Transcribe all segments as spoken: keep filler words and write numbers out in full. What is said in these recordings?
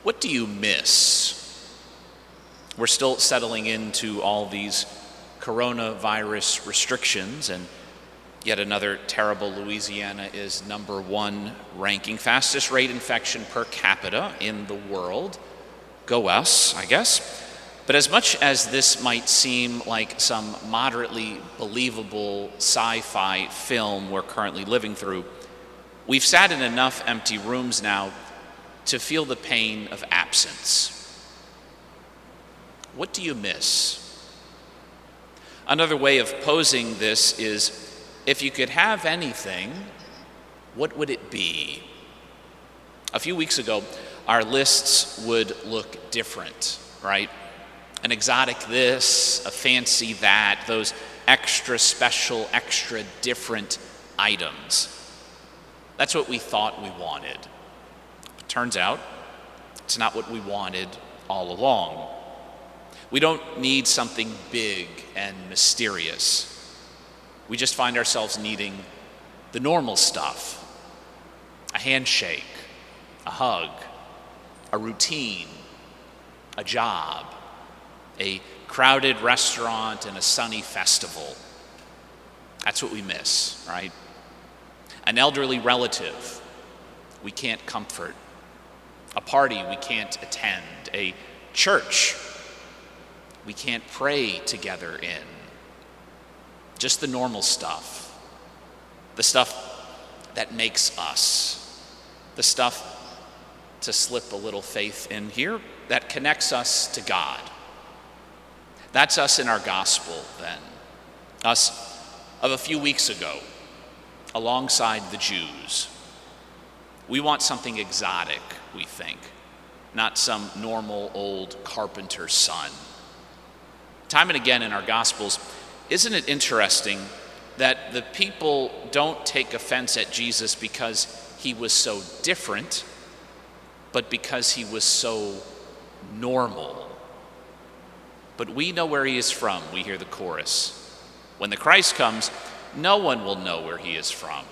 What do you miss? We're still settling into all these coronavirus restrictions, and yet another terrible Louisiana is number one ranking, fastest rate infection per capita in the world. Go us, I guess. But as much as this might seem like some moderately believable sci-fi film we're currently living through, we've sat in enough empty rooms now to feel the pain of absence. What do you miss? Another way of posing this is, if you could have anything, what would it be? A few weeks ago, our lists would look different, right? An exotic this, a fancy that, those extra special, extra different items. That's what we thought we wanted. But turns out, it's not what we wanted all along. We don't need something big and mysterious. We just find ourselves needing the normal stuff. A handshake, a hug, a routine, a job, a crowded restaurant, and a sunny festival. That's what we miss, right? An elderly relative we can't comfort. A party we can't attend. A church we can't pray together in. Just the normal stuff. The stuff that makes us. The stuff, to slip a little faith in here, that connects us to God. That's us in our gospel, then. Us of a few weeks ago, alongside the Jews. We want something exotic, we think, not some normal old carpenter's son. Time and again in our gospels, isn't it interesting that the people don't take offense at Jesus because he was so different, but because he was so normal? But we know where he is from, we hear the chorus. When the Christ comes, no one will know where he is from.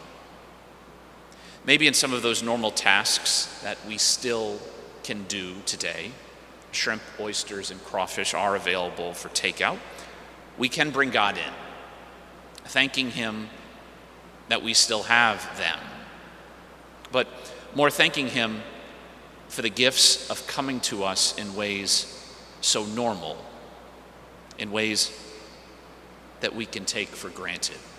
Maybe in some of those normal tasks that we still can do today, shrimp, oysters, and crawfish are available for takeout, we can bring God in, thanking him that we still have them, but more thanking him for the gifts of coming to us in ways so normal, in ways that we can take for granted.